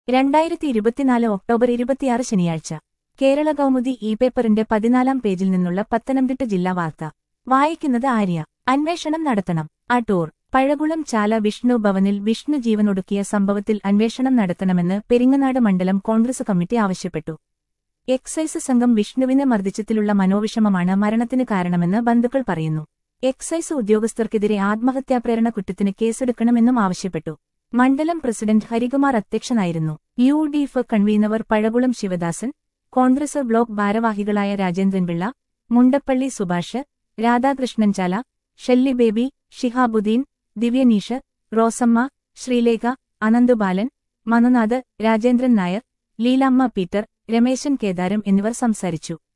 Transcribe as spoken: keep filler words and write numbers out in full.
രണ്ടായിരത്തി ഇരുപത്തിനാല് ഒക്ടോബർ ഇരുപത്തിയാറ് ശനിയാഴ്ച കേരള കൗമുദി ഇ പേപ്പറിന്റെ പതിനാലാം പേജിൽ നിന്നുള്ള പത്തനംതിട്ട ജില്ലാ വാർത്ത വായിക്കുന്നത് ആര്യ. അന്വേഷണം നടത്തണം. അടൂർ. പഴകുളം ചാല വിഷ്ണു ഭവനിൽ വിഷ്ണു ജീവനൊടുക്കിയ സംഭവത്തിൽ അന്വേഷണം നടത്തണമെന്ന് പെരിങ്ങനാട് മണ്ഡലം കോൺഗ്രസ് കമ്മിറ്റി ആവശ്യപ്പെട്ടു. എക്സൈസ് സംഘം വിഷ്ണുവിനെ മർദ്ദിച്ചതിലുള്ള മനോവിഷമമാണ് മരണത്തിന് കാരണമെന്ന് ബന്ധുക്കൾ പറയുന്നു. എക്സൈസ് ഉദ്യോഗസ്ഥർക്കെതിരെ ആത്മഹത്യാപ്രേരണ കുറ്റത്തിന് കേസെടുക്കണമെന്നും ആവശ്യപ്പെട്ടു. മണ്ഡലം പ്രസിഡന്റ് ഹരികുമാർ അധ്യക്ഷനായിരുന്നു. U D F convener Pazhakulam Sivadasan, Congress block ഭാരവാഹികളായ രാജേന്ദ്രൻപിള്ള, മുണ്ടപ്പള്ളി സുഭാഷ്, രാധാകൃഷ്ണൻ ചാല, ഷെല്ലി ബേബി, ഷിഹാബുദ്ദീൻ, ദിവ്യനീഷ്, റോസമ്മ, ശ്രീലേഖ, അനന്തുബാലൻ, മനുനാഥ്, രാജേന്ദ്രൻ നായർ, ലീലാമ്മ പീറ്റർ, രമേശൻ കേദാരം എന്നിവർ സംസാരിച്ചു.